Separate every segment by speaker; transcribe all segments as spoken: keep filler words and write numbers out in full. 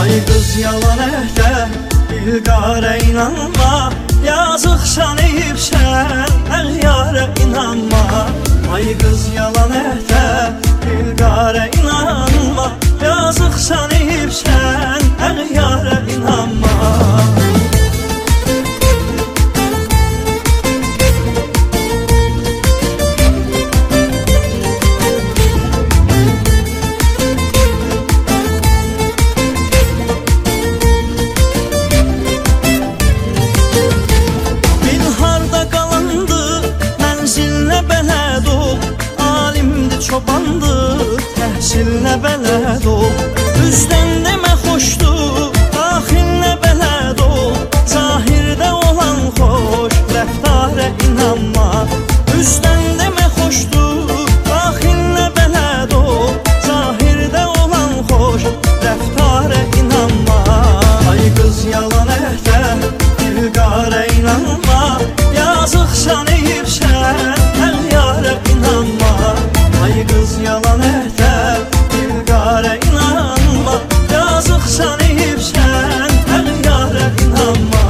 Speaker 1: Ay qız yalan əhdə, Dilqarə inanma, yazıq şanıyıbsən, əğyarə inanma. Ay qız yalan əhdə, Dilqarə inanma, yazıq şanıyıbsən, əğyarə inanma. Çobandır, təhsilinə bələd ol, üzdən demə xoşdur, daxilinə bələd ol. Zahirdə olan xoş, rəftarə inanma, üzdən demə xoşdur, daxilinə bələd ol. Zahirdə olan xoş, rəftarə inanma. Ay qız yalan əhdə, Dilqarə inanma, yazıq şanıyıbsən, əğyarə inanma. Ay qız yalan əhdə, Dilqarə inanma, yazıq şanıyıbsən, əğyarə inanma.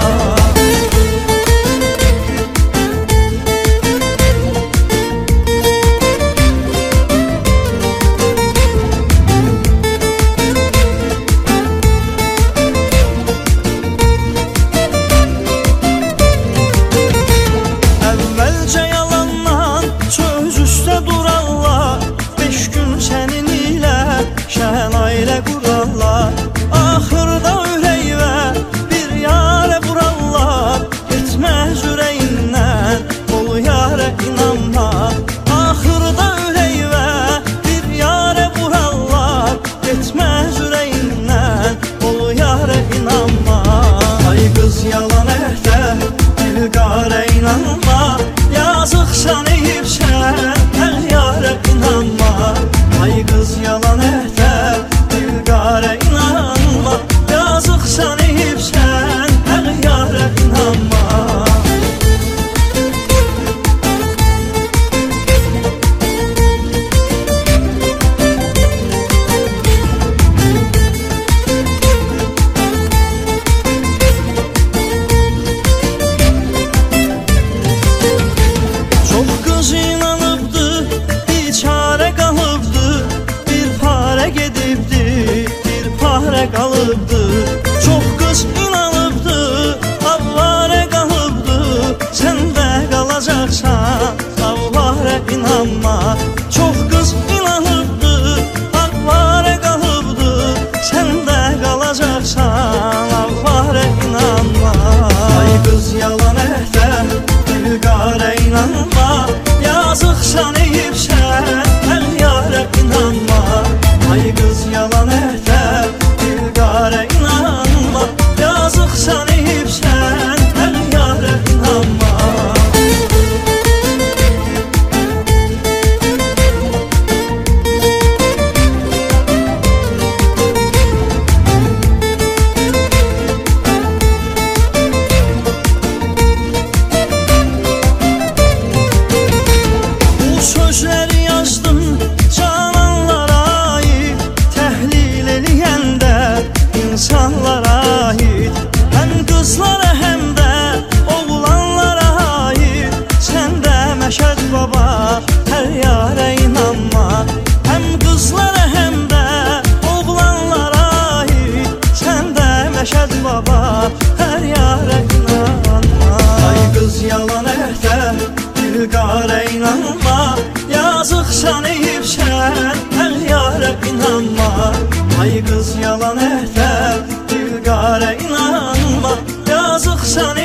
Speaker 1: Əvvəlcə yalandan söz üstə durarlar, beş gün sənin ilə şən ailə qurarlar. Axırda ürəyvə bir yarə vurarlar, etməz ürəyindən, ol yarə inanma. Axırda ürəyvə bir yarə vurarlar, etməz ürəyindən, ol yarə inanma. Ay qız yalan əhdə, Dilqarə inanma, yazıq şanıyıbsən, əğyarə inanma. Ay qız yalan əhdə, Dilqarə inanma, yazıq şanıyıbsən, əğyarə inanma. Qalıbdı, çox qız inanıbdı, avvarə qalıbdı, sən də qalacaqsan, avvarə inanma. Çox qız inanıbdı, avvarə qalıbdı, sən də qalacaqsan, avvarə inanma. Ay qız yalan əhdə, Dilqarə inanma, yazıq şanıyıbsən, əğyarə inanma. Ay qız yalan əhdə, Dilqarə inanma, yazıq şanıyıbsən, əğyarə inanma. Bu sözləri yazdım cananlara aid, təhlil eləyəndə insanlara aid. Həm qızlara həm də oğlanlara aid, sən də Məşəd baba, hər yarə inanma. Həm qızlara həm də oğlanlara aid, sən də Məşəd baba, hər yarə inanma. Ay qız yalan əhdə, Dilqarə inanma, yazıq şanıyıbsən, əğyarə inanma. Ay qız yalan əhdə, Dilqarə inanma, yazıq şanıyıbsən.